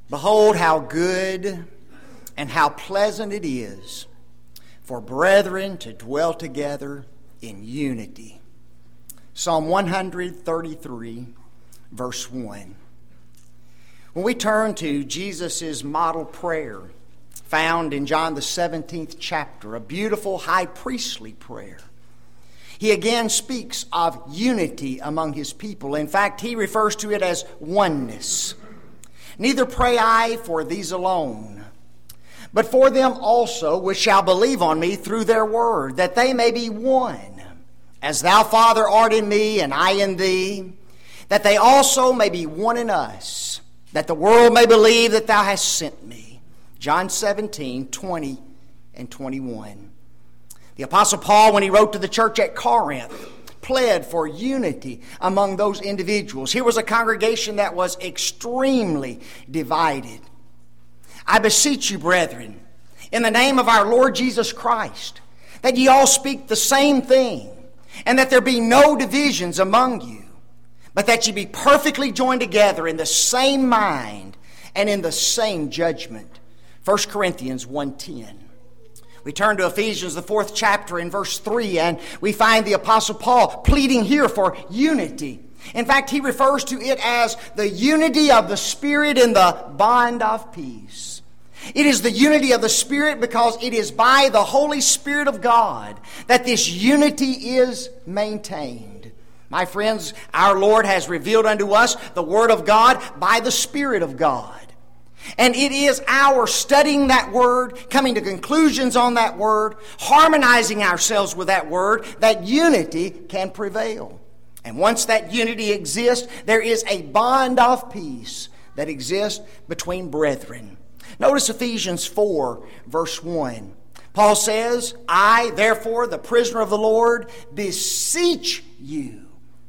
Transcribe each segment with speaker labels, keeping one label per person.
Speaker 1: Behold, how good and how pleasant it is for brethren to dwell together in unity. Psalm 133, verse 1. When we turn to Jesus' model prayer, found in John the 17th chapter, a beautiful high priestly prayer, he again speaks of unity among his people. In fact, he refers to it as oneness. Neither pray I for these alone, but for them also which shall believe on me through their word, that they may be one, as thou, Father, art in me, and I in thee, that they also may be one in us, that the world may believe that thou hast sent me. John 17, 20 and 21. The Apostle Paul, when he wrote to the church at Corinth, pled for unity among those individuals. Here was a congregation that was extremely divided. I beseech you, brethren, in the name of our Lord Jesus Christ, that ye all speak the same thing, and that there be no divisions among you, but that ye be perfectly joined together in the same mind and in the same judgment. 1 Corinthians 1:10. We turn to Ephesians, the 4th chapter, in verse 3, and we find the Apostle Paul pleading here for unity. In fact, he refers to it as the unity of the Spirit in the bond of peace. It is the unity of the Spirit because it is by the Holy Spirit of God that this unity is maintained. My friends, our Lord has revealed unto us the Word of God by the Spirit of God. And it is our studying that Word, coming to conclusions on that Word, harmonizing ourselves with that Word, that unity can prevail. And once that unity exists, there is a bond of peace that exists between brethren. Notice Ephesians 4, verse 1. Paul says, I, therefore, the prisoner of the Lord, beseech you.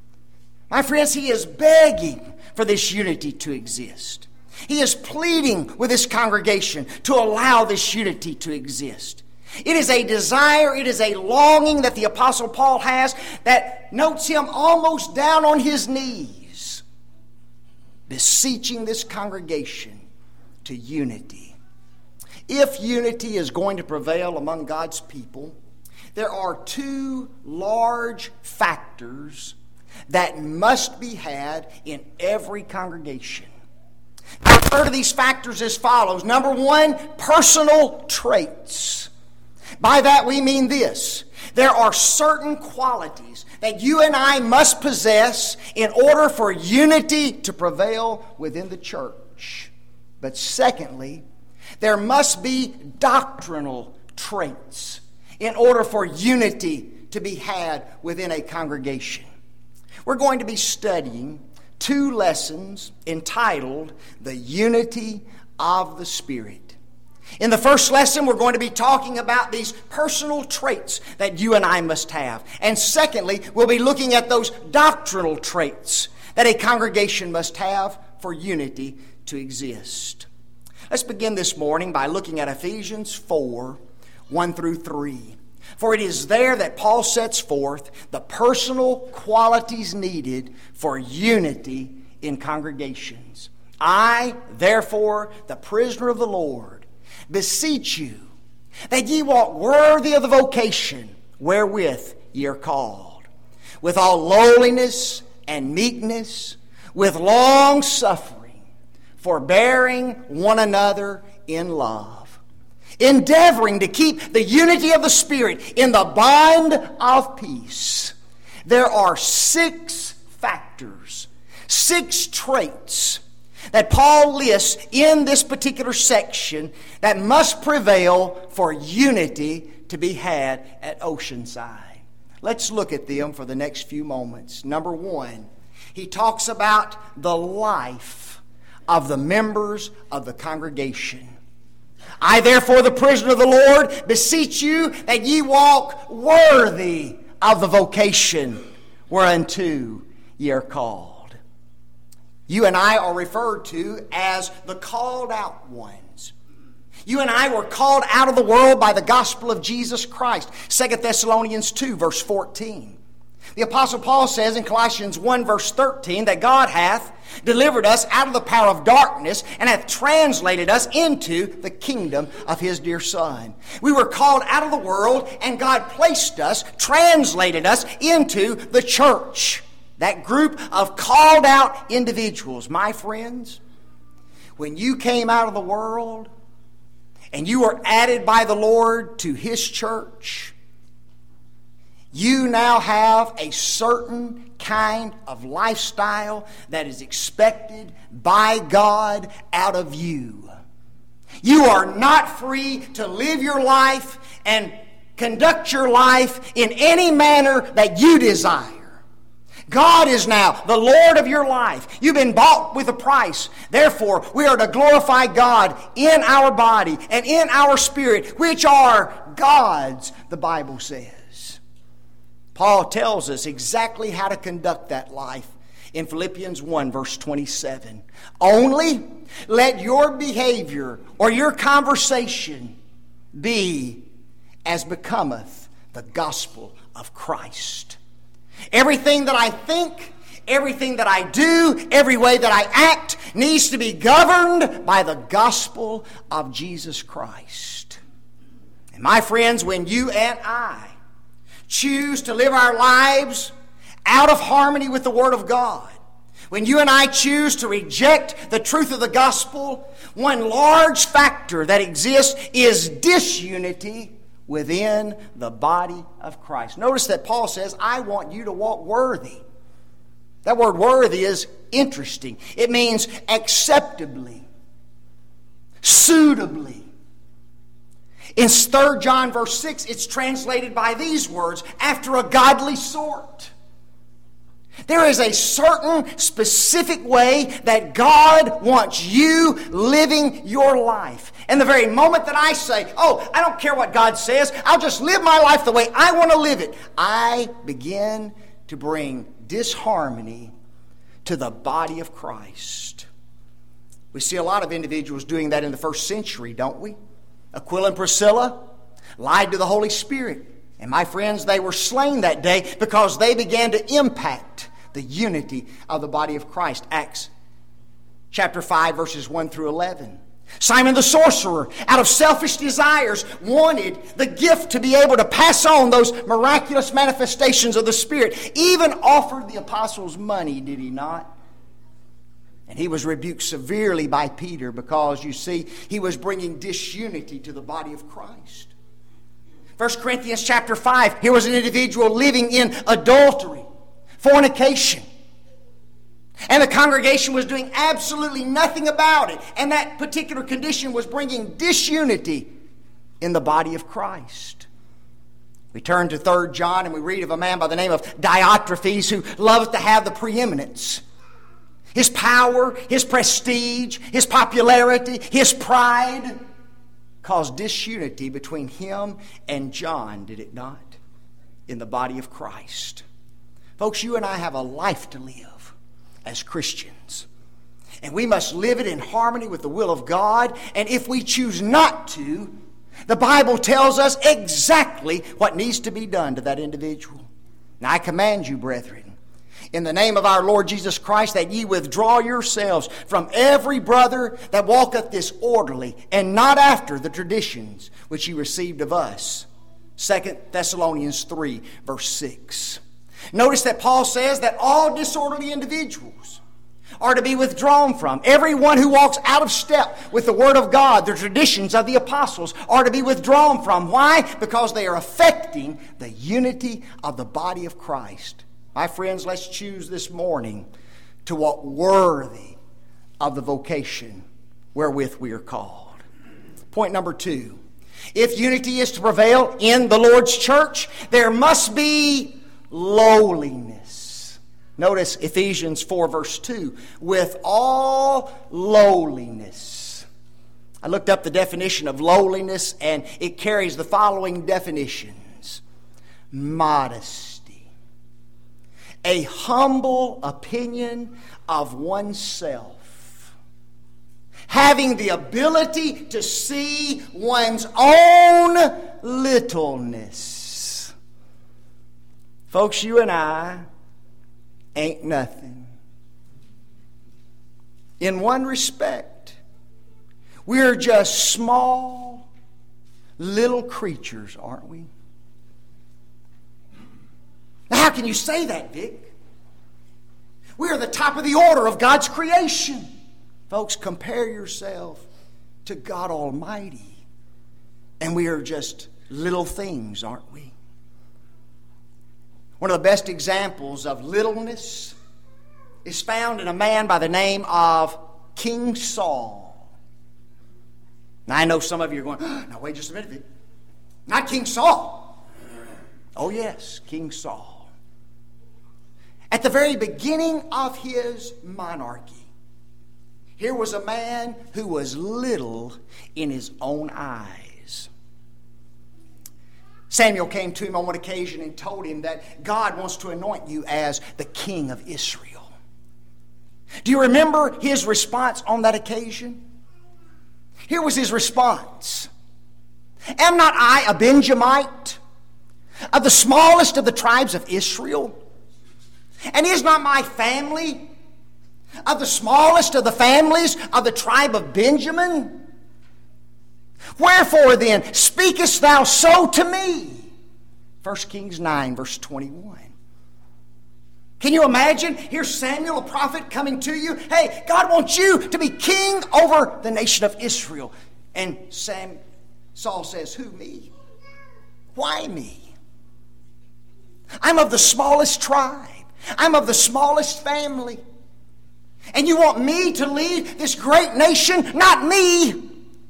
Speaker 1: My friends, he is begging for this unity to exist. He is pleading with this congregation to allow this unity to exist. It is a desire, it is a longing that the Apostle Paul has that notes him almost down on his knees, beseeching this congregation to unity. If unity is going to prevail among God's people, there are two large factors that must be had in every congregation. I refer to these factors as follows. Number one, personal traits. By that we mean this. There are certain qualities that you and I must possess in order for unity to prevail within the church. But secondly, there must be doctrinal traits in order for unity to be had within a congregation. We're going to be studying 2 lessons entitled The Unity of the Spirit. In the first lesson, we're going to be talking about these personal traits that you and I must have. And secondly, we'll be looking at those doctrinal traits that a congregation must have for unity to exist. Let's begin this morning by looking at Ephesians 4, 1 through 3. For it is there that Paul sets forth the personal qualities needed for unity in congregations. I, therefore, the prisoner of the Lord, beseech you that ye walk worthy of the vocation wherewith ye are called, with all lowliness and meekness, with long suffering, forbearing one another in love, endeavoring to keep the unity of the Spirit in the bond of peace. There are 6 factors, 6 traits that Paul lists in this particular section that must prevail for unity to be had at Oceanside. Let's look at them for the next few moments. Number 1, he talks about the life of the members of the congregation. I, therefore, the prisoner of the Lord, beseech you that ye walk worthy of the vocation whereunto ye are called. You and I are referred to as the called out ones. You and I were called out of the world by the gospel of Jesus Christ. 2 Thessalonians 2, verse 14. The Apostle Paul says in Colossians 1, verse 13, that God hath delivered us out of the power of darkness, and hath translated us into the kingdom of His dear Son. We were called out of the world, and God placed us, translated us into the church. That group of called out individuals. My friends, when you came out of the world and you were added by the Lord to His church, you now have a certain kind of lifestyle that is expected by God out of you. You are not free to live your life and conduct your life in any manner that you desire. God is now the Lord of your life. You've been bought with a price. Therefore, we are to glorify God in our body and in our spirit, which are God's, the Bible says. Paul tells us exactly how to conduct that life in Philippians 1, verse 27. Only let your behavior or your conversation be as becometh the gospel of Christ. Everything that I think, everything that I do, every way that I act needs to be governed by the gospel of Jesus Christ. And my friends, when you and I choose to live our lives out of harmony with the Word of God, when you and I choose to reject the truth of the gospel, one large factor that exists is disunity within the body of Christ. Notice that Paul says, I want you to walk worthy. That word worthy is interesting. It means acceptably, suitably. In 3 John verse 6, it's translated by these words, after a godly sort. There is a certain specific way that God wants you living your life. And the very moment that I say, oh, I don't care what God says, I'll just live my life the way I want to live it, I begin to bring disharmony to the body of Christ. We see a lot of individuals doing that in the first century, don't we? Aquila and Priscilla lied to the Holy Spirit. And my friends, they were slain that day because they began to impact the unity of the body of Christ. Acts chapter 5, verses 1 through 11. Simon the sorcerer, out of selfish desires, wanted the gift to be able to pass on those miraculous manifestations of the Spirit. Even offered the apostles money, did he not? And he was rebuked severely by Peter because, you see, he was bringing disunity to the body of Christ. 1 Corinthians chapter 5, here was an individual living in adultery, fornication. And the congregation was doing absolutely nothing about it. And that particular condition was bringing disunity in the body of Christ. We turn to 3 John and we read of a man by the name of Diotrephes who loved to have the preeminence. His power, his prestige, his popularity, his pride caused disunity between him and John, did it not? In the body of Christ. Folks, you and I have a life to live as Christians. And we must live it in harmony with the will of God. And if we choose not to, the Bible tells us exactly what needs to be done to that individual. Now I command you, brethren, in the name of our Lord Jesus Christ, that ye withdraw yourselves from every brother that walketh disorderly, and not after the traditions which ye received of us. 2 Thessalonians 3, verse 6. Notice that Paul says that all disorderly individuals are to be withdrawn from. Everyone who walks out of step with the Word of God, the traditions of the apostles, are to be withdrawn from. Why? Because they are affecting the unity of the body of Christ. My friends, let's choose this morning to walk worthy of the vocation wherewith we are called. Point number 2. If unity is to prevail in the Lord's church, there must be lowliness. Notice Ephesians 4, verse 2. With all lowliness. I looked up the definition of lowliness, and it carries the following definitions. Modesty. A humble opinion of oneself. Having the ability to see one's own littleness. Folks, you and I ain't nothing. in one respect, we're just small, little creatures, aren't we? Now, how can you say that, Vic? We are the top of the order of God's creation. Folks, compare yourself to God Almighty, and we are just little things, aren't we? One of the best examples of littleness is found in a man by the name of King Saul. Now, I know some of you are going, oh, now wait just a minute, Vic. Not King Saul. Oh yes, King Saul. At the very beginning of his monarchy, here was a man who was little in his own eyes. Samuel came to him on one occasion and told him that God wants to anoint you as the king of Israel. Do you remember his response on that occasion? Here was his response. Am not I a Benjamite, of the smallest of the tribes of Israel? And is not my family of the smallest of the families of the tribe of Benjamin? Wherefore then speakest thou so to me? 1 Kings 9, verse 21. Can you imagine? Here's Samuel, a prophet, coming to you. Hey, God wants you to be king over the nation of Israel. And Saul says, who, me? Why me? I'm of the smallest tribe. I'm of the smallest family. And you want me to lead this great nation? Not me.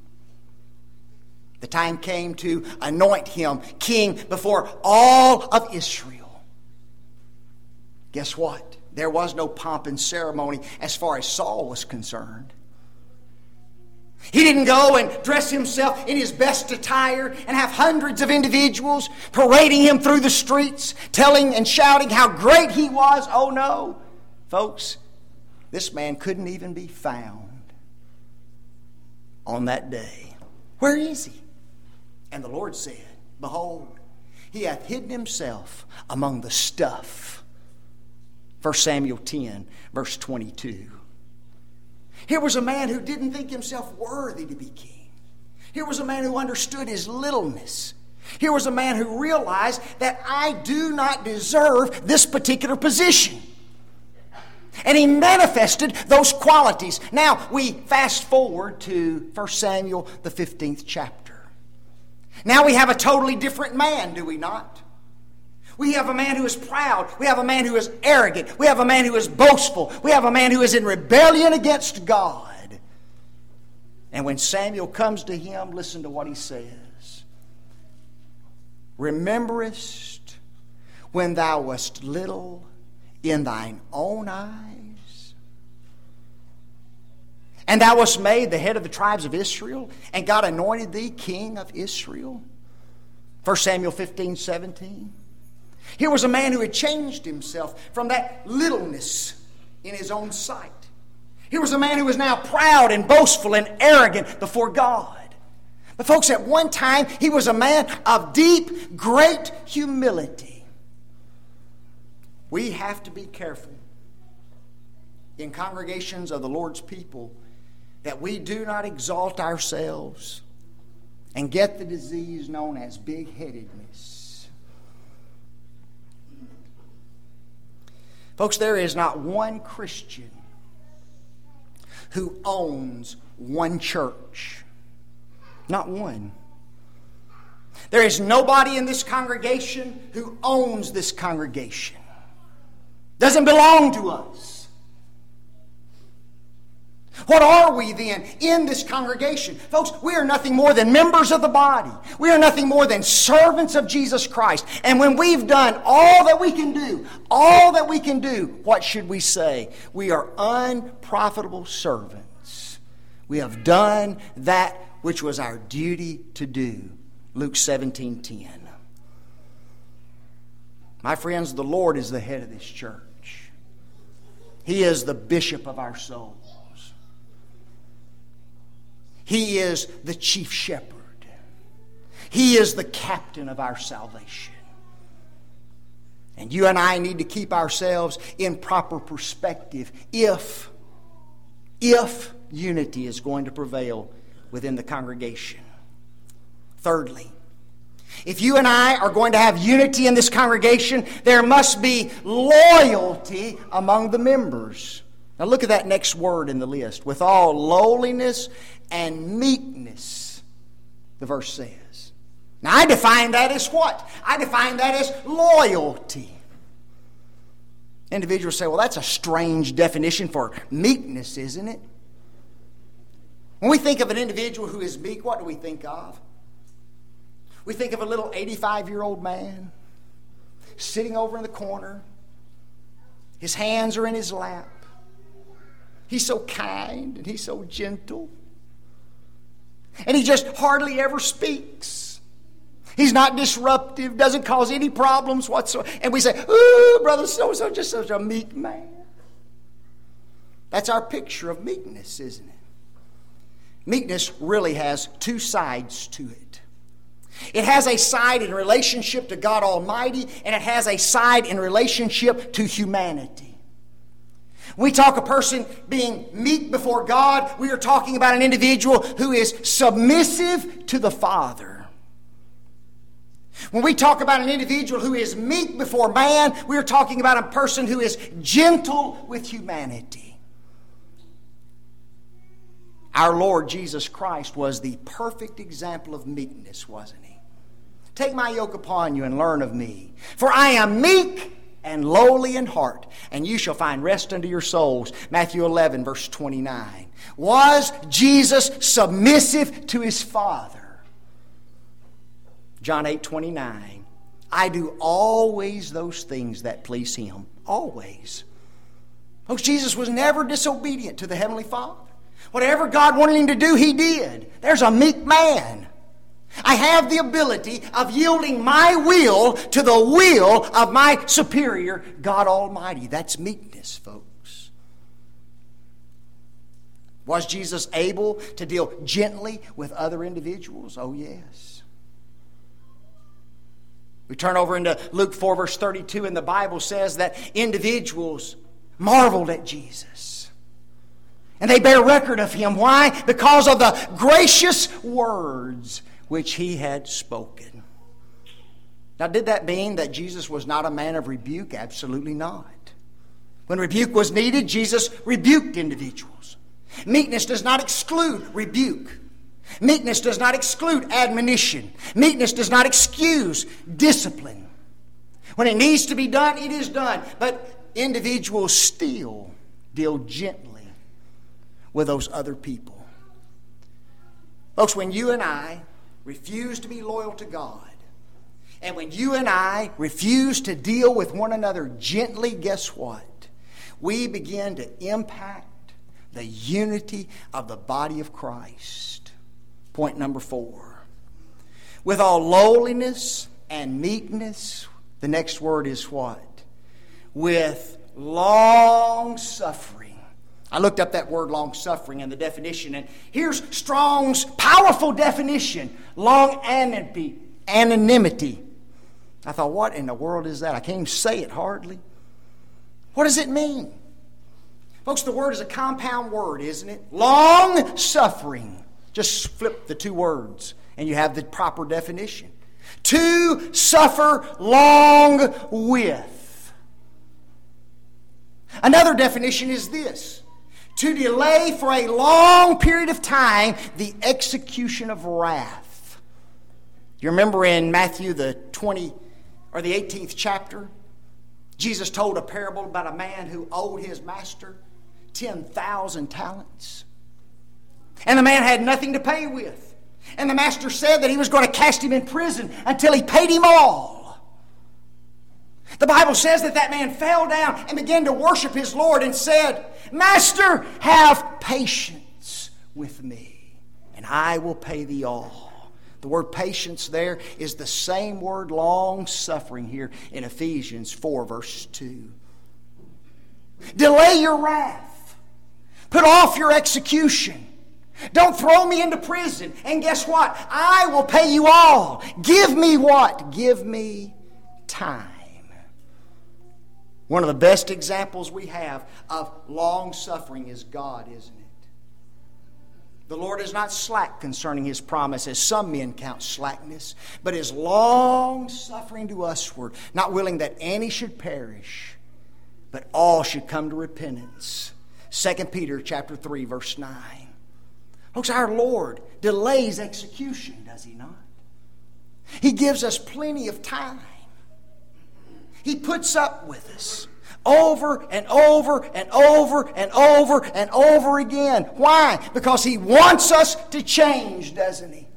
Speaker 1: The time came to anoint him king before all of Israel. Guess what? There was no pomp and ceremony as far as Saul was concerned. He didn't go and dress himself in his best attire and have hundreds of individuals parading him through the streets, telling and shouting how great he was. Oh no, folks, this man couldn't even be found on that day. Where is he? And the Lord said, behold, he hath hidden himself among the stuff. 1 Samuel 10, verse 22. Here was a man who didn't think himself worthy to be king. Here was a man who understood his littleness. Here was a man who realized that I do not deserve this particular position. And he manifested those qualities. Now we fast forward to 1 Samuel, the 15th chapter. Now we have a totally different man, do we not? We have a man who is proud. We have a man who is arrogant. We have a man who is boastful. We have a man who is in rebellion against God. And when Samuel comes to him, listen to what he says. Rememberest when thou wast little in thine own eyes, and thou wast made the head of the tribes of Israel, and God anointed thee king of Israel? 1 Samuel 15, 17. Here was a man who had changed himself from that littleness in his own sight. Here was a man who was now proud and boastful and arrogant before God. But folks, at one time, he was a man of deep, great humility. We have to be careful in congregations of the Lord's people that we do not exalt ourselves and get the disease known as big-headedness. Folks, there is not one Christian who owns one church. Not one. There is nobody in this congregation who owns this congregation. Doesn't belong to us. What are we then in this congregation? Folks, we are nothing more than members of the body. We are nothing more than servants of Jesus Christ. And when we've done all that we can do, what should we say? We are unprofitable servants. We have done that which was our duty to do. Luke 17:10. My friends, the Lord is the head of this church. He is the bishop of our souls. He is the chief shepherd. He is the captain of our salvation. And you and I need to keep ourselves in proper perspective if if unity is going to prevail within the congregation. Thirdly, if you and I are going to have unity in this congregation, there must be loyalty among the members. Now look at that next word in the list. With all lowliness and meekness, the verse says. Now I define that as what? I define that as loyalty. Individuals say, well, that's a strange definition for meekness, isn't it? When we think of an individual who is meek, what do we think of? We think of a little 85-year-old man sitting over in the corner. His hands are in his lap. He's so kind and he's so gentle. And he just hardly ever speaks. He's not disruptive, doesn't cause any problems whatsoever. And we say, ooh, brother so-and-so, just such a meek man. That's our picture of meekness, isn't it? Meekness really has two sides to it. It has a side in relationship to God Almighty, and it has a side in relationship to humanity. When we talk a person being meek before God, we are talking about an individual who is submissive to the Father. When we talk about an individual who is meek before man, we are talking about a person who is gentle with humanity. Our Lord Jesus Christ was the perfect example of meekness, wasn't he? Take my yoke upon you and learn of me. For I am meek and lowly in heart, and you shall find rest unto your souls. Matthew 11, verse 29. Was Jesus submissive to his Father? John 8, 29. I do always those things that please him. Always. Folks, Jesus was never disobedient to the Heavenly Father. Whatever God wanted him to do, he did. There's a meek man. I have the ability of yielding my will to the will of my superior, God Almighty. That's meekness, folks. Was Jesus able to deal gently with other individuals? Oh, yes. We turn over into Luke 4, verse 32, and the Bible says that individuals marveled at Jesus. And they bear record of him. Why? Because of the gracious words which he had spoken. Now, did that mean that Jesus was not a man of rebuke? Absolutely not. When rebuke was needed, Jesus rebuked individuals. Meekness does not exclude rebuke. Meekness does not exclude admonition. Meekness does not excuse discipline. When it needs to be done, it is done. But individuals still deal gently with those other people. Folks, when you and I refuse to be loyal to God, and when you and I refuse to deal with one another gently, guess what? We begin to impact the unity of the body of Christ. Point number 4. With all lowliness and meekness, the next word is what? With long suffering. I looked up that word long suffering and the definition, and here's Strong's powerful definition: longanimity. I thought, what in the world is that? I can't even say it hardly. What does it mean? Folks, the word is a compound word, isn't it? Long suffering. Just flip the two words and you have the proper definition. To suffer long with. Another definition is this: to delay for a long period of time the execution of wrath. You remember in Matthew the 18th chapter, Jesus told a parable about a man who owed his master 10,000 talents. And the man had nothing to pay with. And the master said that he was going to cast him in prison until he paid him all. The Bible says that man fell down and began to worship his Lord and said, Master, have patience with me, and I will pay thee all. The word patience there is the same word long suffering here in Ephesians 4, verse 2. Delay your wrath. Put off your execution. Don't throw me into prison. And guess what? I will pay you all. Give me what? Give me time. One of the best examples we have of long suffering is God, isn't it? The Lord is not slack concerning His promise, as some men count slackness, but is long-suffering to usward, not willing that any should perish, but all should come to repentance. 2 Peter chapter 3, verse 9. Folks, our Lord delays execution, does He not? He gives us plenty of time. He puts up with us over and over and over and over and over again. Why? Because He wants us to change, doesn't He?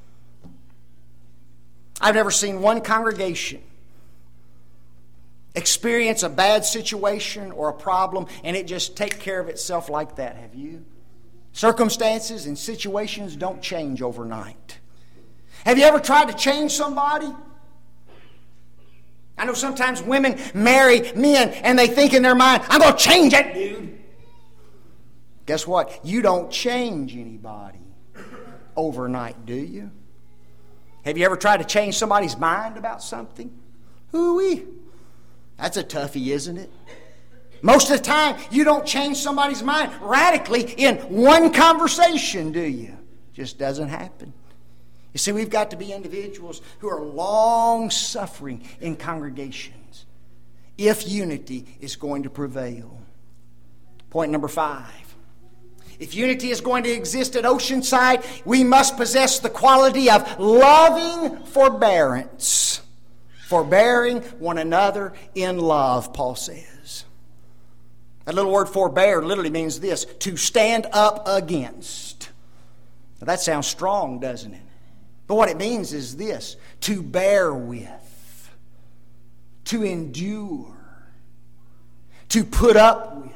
Speaker 1: I've never seen one congregation experience a bad situation or a problem and it just take care of itself like that. Have you? Circumstances and situations don't change overnight. Have you ever tried to change somebody? I know sometimes women marry men and they think in their mind, I'm going to change that dude. Guess what? You don't change anybody overnight, do you? Have you ever tried to change somebody's mind about something? Hoo-wee. That's a toughie, isn't it? Most of the time, you don't change somebody's mind radically in one conversation, do you? Just doesn't happen. You see, we've got to be individuals who are long-suffering in congregations if unity is going to prevail. Point number 5. If unity is going to exist at Oceanside, we must possess the quality of loving forbearance. Forbearing one another in love, Paul says. That little word forbear literally means this, to stand up against. Now that sounds strong, doesn't it? But what it means is this, to bear with, to endure, to put up with.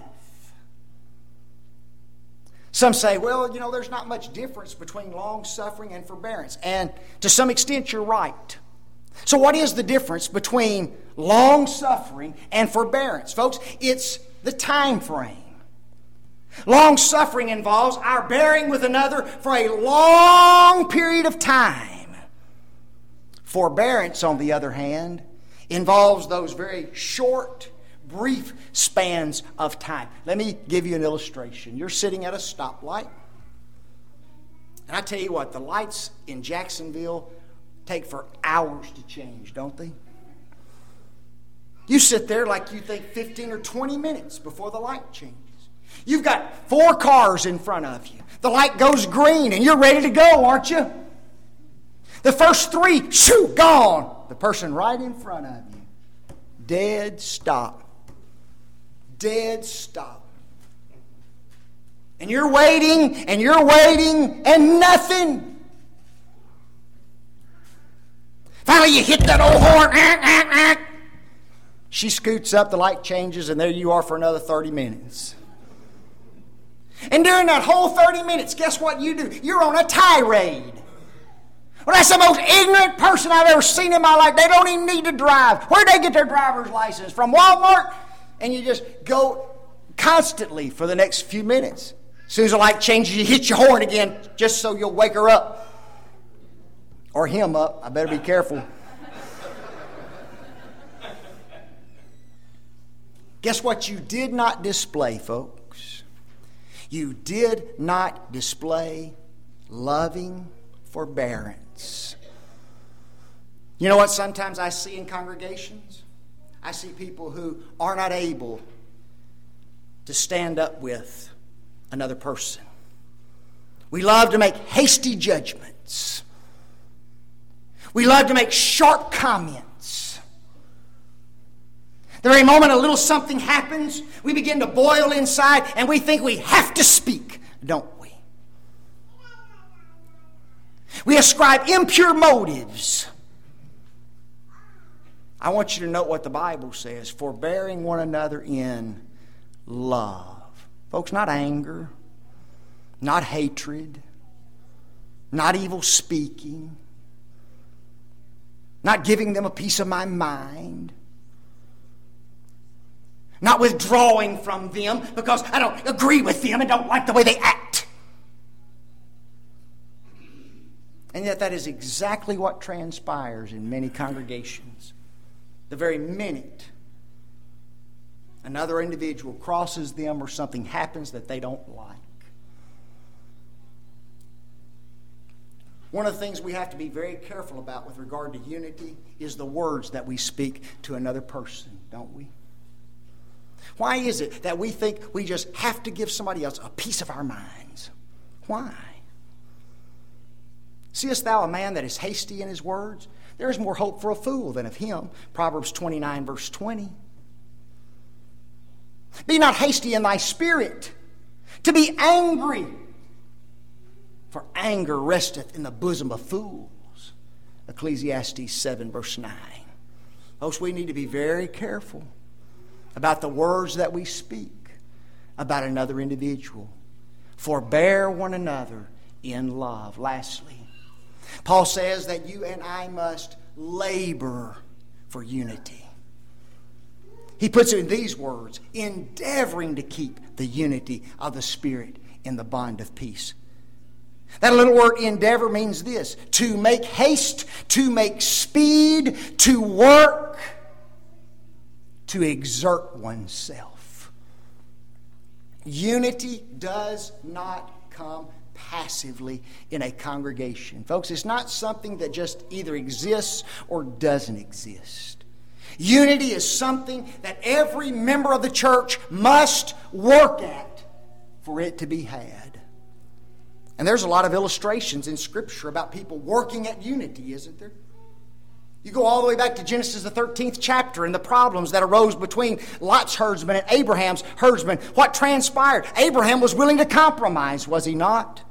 Speaker 1: Some say, well, there's not much difference between long-suffering and forbearance. And to some extent, you're right. So what is the difference between long-suffering and forbearance? Folks, it's the time frame. Long-suffering involves our bearing with another for a long period of time. Forbearance, on the other hand, involves those very short, brief spans of time. Let me give you an illustration. You're sitting at a stoplight. And I tell you what, the lights in Jacksonville take for hours to change, don't they? You sit there like you think 15 or 20 minutes before the light changes. You've got 4 cars in front of you. The light goes green and you're ready to go, aren't you? The first 3, shoo, gone. The person right in front of you, dead stop. Dead stop. And you're waiting and nothing. Finally you hit that old horn. She scoots up, the light changes, and there you are for another 30 minutes. And during that whole 30 minutes, guess what you do? You're on a tirade. Well, that's the most ignorant person I've ever seen in my life. They don't even need to drive. Where'd they get their driver's license? From Walmart? And you just go constantly for the next few minutes. As soon as the light changes, you hit your horn again just so you'll wake her up. Or him up. I better be careful. Guess what you did not display, folks? You did not display loving forbearance. You know what sometimes I see in congregations? I see people who are not able to stand up with another person. We love to make hasty judgments. We love to make sharp comments. The very moment a little something happens, we begin to boil inside and we think we have to speak, don't we? We ascribe impure motives. I want you to note what the Bible says, forbearing one another in love. Folks, not anger, not hatred, not evil speaking, not giving them a piece of my mind, not withdrawing from them because I don't agree with them and don't like the way they act. And yet that is exactly what transpires in many congregations. The very minute another individual crosses them or something happens that they don't like, One of the things we have to be very careful about with regard to unity is the words that we speak to another person, don't we? Why is it that we think we just have to give somebody else a piece of our minds? Why? Seest thou a man that is hasty in his words? There is more hope for a fool than of him. Proverbs 29, verse 20. Be not hasty in thy spirit to be angry, for anger resteth in the bosom of fools. Ecclesiastes 7, verse 9. Folks, we need to be very careful about the words that we speak about another individual. Forbear one another in love. Lastly, Paul says that you and I must labor for unity. He puts it in these words, endeavoring to keep the unity of the Spirit in the bond of peace. That little word endeavor means this: to make haste, to make speed, to work, to exert oneself. Unity does not come passively in a congregation. Folks, it's not something that just either exists or doesn't exist. Unity is something that every member of the church must work at for it to be had. And there's a lot of illustrations in Scripture about people working at unity, isn't there? You go all the way back to Genesis, the 13th chapter, and the problems that arose between Lot's herdsmen and Abraham's herdsmen. What transpired? Abraham was willing to compromise, was he not?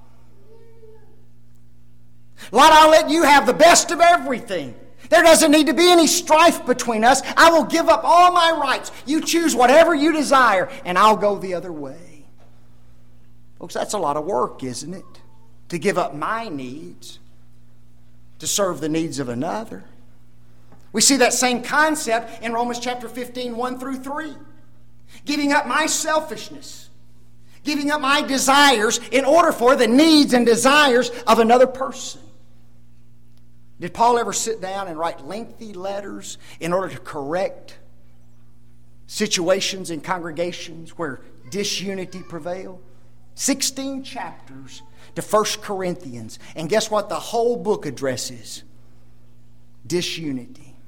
Speaker 1: Lot, I'll let you have the best of everything. There doesn't need to be any strife between us. I will give up all my rights. You choose whatever you desire, and I'll go the other way. Folks, that's a lot of work, isn't it? To give up my needs to serve the needs of another. We see that same concept in Romans chapter 15, 1 through 3. Giving up my selfishness. Giving up my desires in order for the needs and desires of another person. Did Paul ever sit down and write lengthy letters in order to correct situations in congregations where disunity prevailed? 16 chapters to 1 Corinthians. And guess what the whole book addresses? Disunity.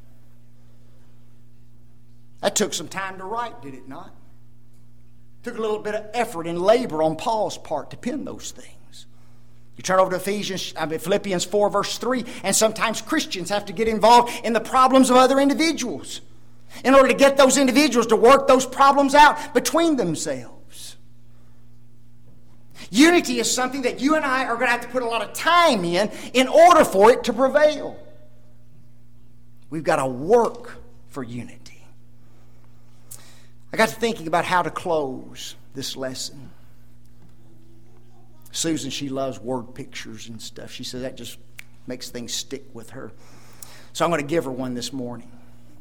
Speaker 1: That took some time to write, did it not? Took a little bit of effort and labor on Paul's part to pen those things. You turn over to Philippians 4, verse 3, and sometimes Christians have to get involved in the problems of other individuals in order to get those individuals to work those problems out between themselves. Unity is something that you and I are going to have to put a lot of time in order for it to prevail. We've got to work for unity. I got to thinking about how to close this lesson. Susan, she loves word pictures and stuff. She says that just makes things stick with her. So I'm going to give her one this morning.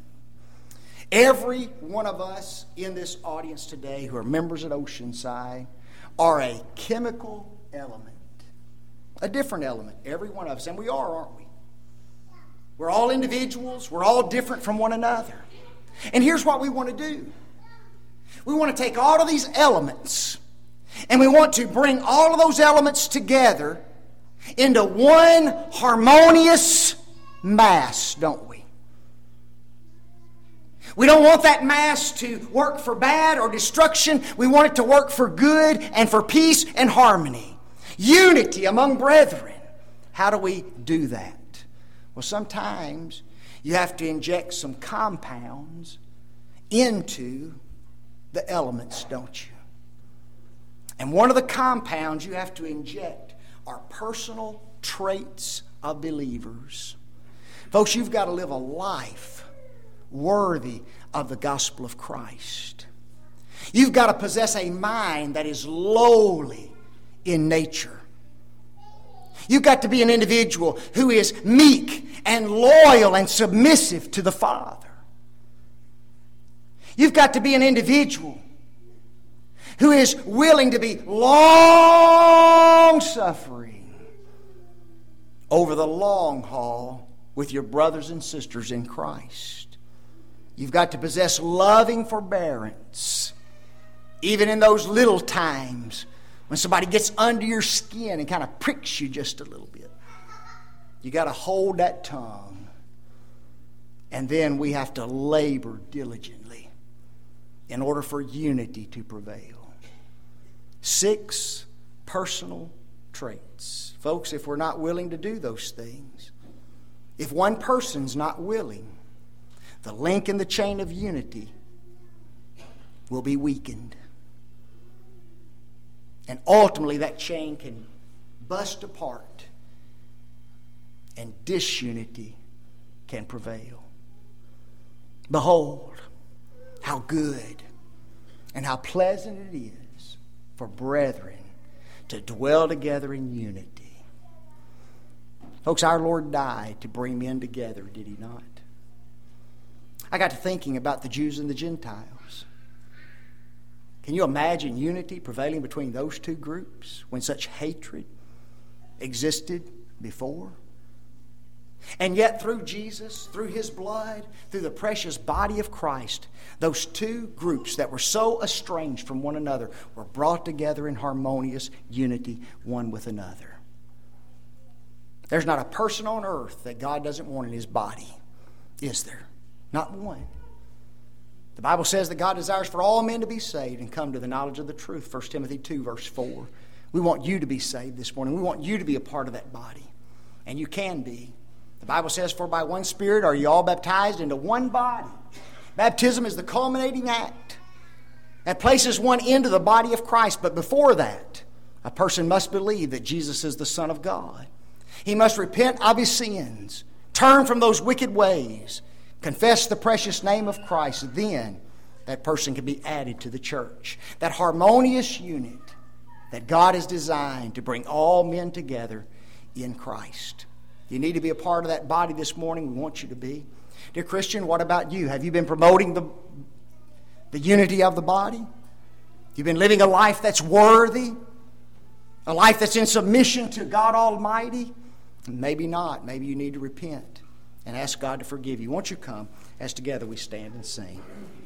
Speaker 1: Every one of us in this audience today who are members at Oceanside are a chemical element. A different element, every one of us. And we are, aren't we? We're all individuals. We're all different from one another. And here's what we want to do. We want to take all of these elements and we want to bring all of those elements together into one harmonious mass, don't we? We don't want that mass to work for bad or destruction. We want it to work for good and for peace and harmony. Unity among brethren. How do we do that? Well, sometimes you have to inject some compounds into the elements, don't you? And one of the compounds you have to inject are personal traits of believers. Folks, you've got to live a life worthy of the gospel of Christ. You've got to possess a mind that is lowly in nature. You've got to be an individual who is meek and loyal and submissive to the Father. You've got to be an individual who is willing to be long-suffering over the long haul with your brothers and sisters in Christ. You've got to possess loving forbearance, even in those little times when somebody gets under your skin and kind of pricks you just a little bit. You got to hold that tongue. And then we have to labor diligently in order for unity to prevail. 6 personal traits. Folks, if we're not willing to do those things, if one person's not willing, the link in the chain of unity will be weakened. And ultimately that chain can bust apart and disunity can prevail. Behold, how good and how pleasant it is for brethren to dwell together in unity. Folks, our Lord died to bring men together, did He not? I got to thinking about the Jews and the Gentiles. Can you imagine unity prevailing between those two groups when such hatred existed before? And yet through Jesus, through His blood, through the precious body of Christ, those two groups that were so estranged from one another were brought together in harmonious unity one with another. There's not a person on earth that God doesn't want in His body, is there? Not one. The Bible says that God desires for all men to be saved and come to the knowledge of the truth. 1 Timothy 2 verse 4. We want you to be saved this morning. We want you to be a part of that body. And you can be. The Bible says, for by one Spirit are you all baptized into one body. Baptism is the culminating act that places one into the body of Christ. But before that, a person must believe that Jesus is the Son of God. He must repent of his sins, turn from those wicked ways, confess the precious name of Christ. Then that person can be added to the church. That harmonious unit that God has designed to bring all men together in Christ. You need to be a part of that body this morning. We want you to be. Dear Christian, what about you? Have you been promoting the unity of the body? You've been living a life that's worthy? A life that's in submission to God Almighty? Maybe not. Maybe you need to repent and ask God to forgive you. Won't you come as together we stand and sing?